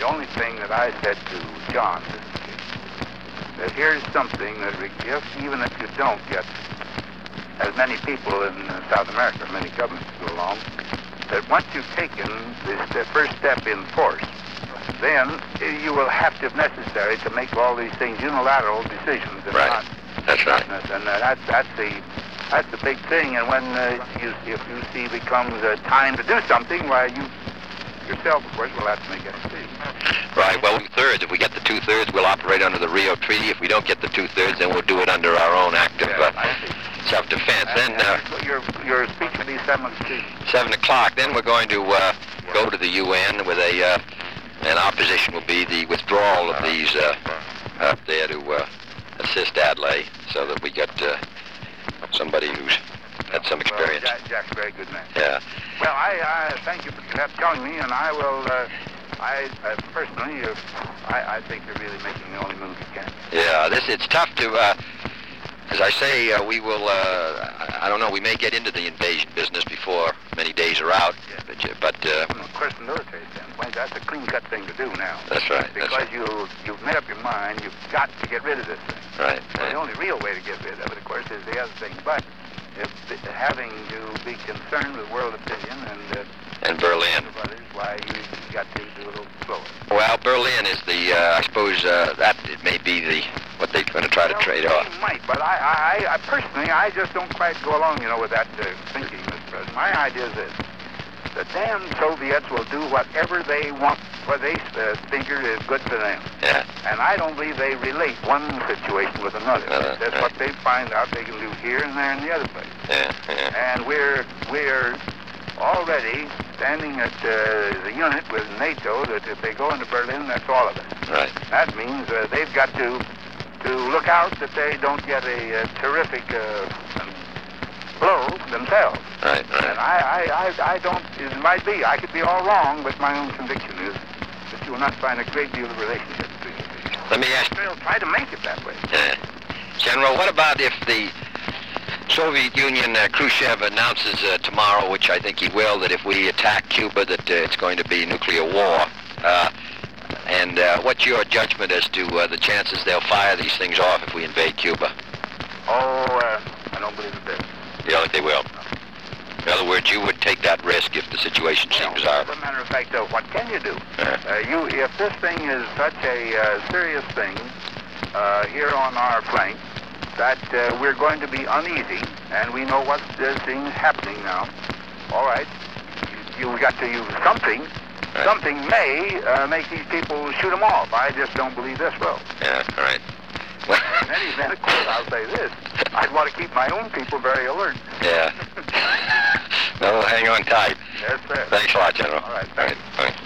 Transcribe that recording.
only thing that I said to John is that here's something that even if you don't get as many people in South America, many governments go along, that once you've taken the first step in force, then you will have to, if necessary, to make all these things unilateral decisions. And right. That's right. And that's the big thing. And when if you see becomes a time to do something, why you yourself, of course, will have to make a decision. Right. Well, 2/3. If we get the 2/3, we'll operate under the Rio Treaty. If we don't get the 2/3, then we'll do it under our own act of self-defense. Then your speech will be 7 o'clock. Then we're going to go to the UN with and our position will be the withdrawal of these up there to assist Adlai, so that we get somebody who's had some experience. Well, Jack's a very good man. Yeah. Well, I thank you for telling me, and I will. Personally, I think you're really making the only move you can. Yeah, it's tough to. As I say, we will. I don't know. We may get into the invasion business before many days are out. Yeah. But of course, from the military standpoint, that's a clean-cut thing to do now. That's right. Because you've made up your mind. You've got to get rid of this thing. Right. Well, the only real way to get rid of it, of course, is the other thing. But if having to be concerned with world opinion and Berlin. Others, why you got to do a little slower. Well, Berlin is the. I suppose that it may be what they're going to try to trade off. They might, but I personally, I just don't quite go along, with that thinking, Mr. President. My idea is this: the damn Soviets will do whatever they want, what they figure is good for them. Yeah. And I don't believe they relate one situation with another. That's what they find out they can do here and there and the other place. Yeah. And we're already standing at the unit with NATO that if they go into Berlin, that's all of it. Right. That means they've got to look out that they don't get a terrific blow themselves. Right. And I don't, it might be, I could be all wrong, but my own conviction is that you will not find a great deal of relationship between you. Let me ask. They'll try to make it that way. General, what about if the Soviet Union, Khrushchev announces tomorrow, which I think he will, that if we attack Cuba, that it's going to be nuclear war? And what's your judgment as to the chances they'll fire these things off if we invade Cuba? I don't believe it will. You don't think they will? In other words, you would take that risk if the situation seemed desirable. As a matter of fact, what can you do? If this thing is such a serious thing here on our flank, that we're going to be uneasy, and we know what's happening now. All right, you've got to use something. Right. Something may make these people shoot them off. I just don't believe this will. Yeah, all right. In any event, of course, I'll say this. I'd want to keep my own people very alert. Yeah. No, hang on tight. Yes, sir. Thanks a lot, General. All right. All right.